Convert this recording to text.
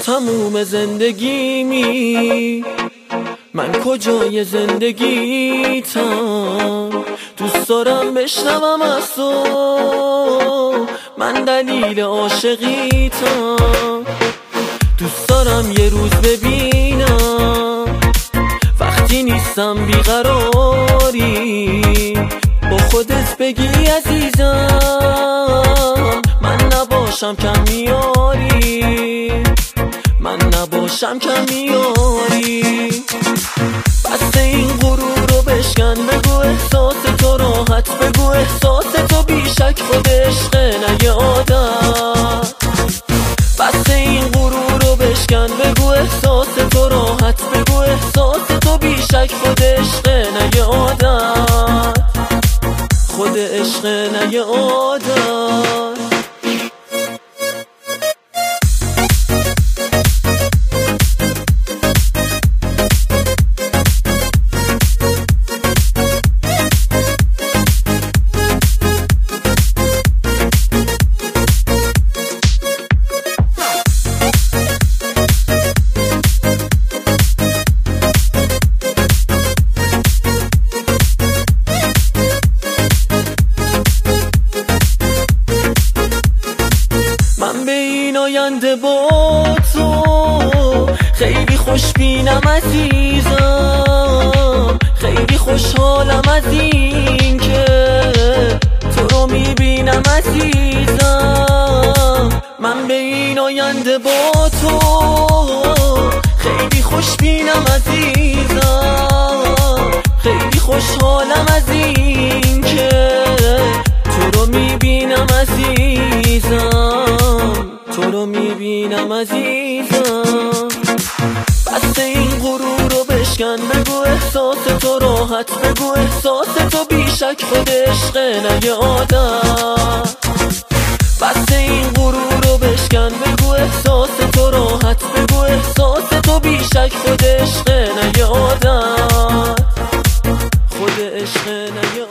تموم زندگیمی، من کجای زندگیتم. دوست دارم بشنوم از تو، من دلیل عاشقیتم. دوست دارم یه روز ببینم وقتی نیستم بیقراری، با خودت بگی عزیزم من نباشم کم میاری، من نباشم کم میاری. بس این غرور رو بشکن، بگو احساس تو راحت، بگو احساس تو بیشک خود عشقه نه یه عادت. بس این غرور رو بشکن، بگو احساس تو راحت، بگو احساس تو بیشک خود عشقه نه یه عادت، خود عشقه نه یه عادت. من به این آینده با تو خیلی خوشبینم عزیزم، خیلی خوشحالم از این که تو رو میبینم عزیزم. من به این آینده با تو خیلی خوشبینم عزیزم، خیلی خوشحالم از این که تو رو میبینم عزیزم، تو رو میبینم عزیزم. بس این غرور رو بشکن، بگو احساس تو راحت، بگو احساس تو بیشک خود عشقه نه یه عادت. بس این غرور رو بشکن، بگو احساس تو راحت، بگو احساس تو بیشک خود عشقه نه یه عادت، خود عشقه نه یه